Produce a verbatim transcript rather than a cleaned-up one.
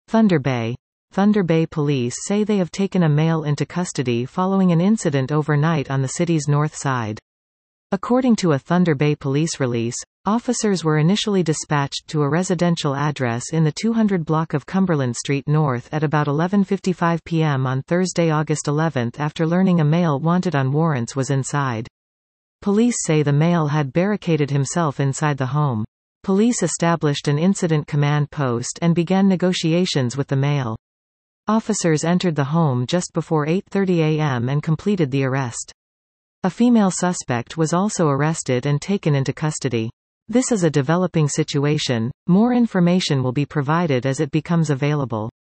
Thunder Bay. Thunder Bay police say they have taken a male into custody following an incident overnight on the city's north side. According to a Thunder Bay police release, officers were initially dispatched to a residential address in the two hundred block of Cumberland Street North at about eleven fifty-five p m on Thursday, August eleventh after learning a male wanted on warrants was inside. Police say the male had barricaded himself inside the home. Police established an incident command post and began negotiations with the male. Officers entered the home just before eight thirty a m and completed the arrest. A female suspect was also arrested and taken into custody. This is a developing situation. More information will be provided as it becomes available.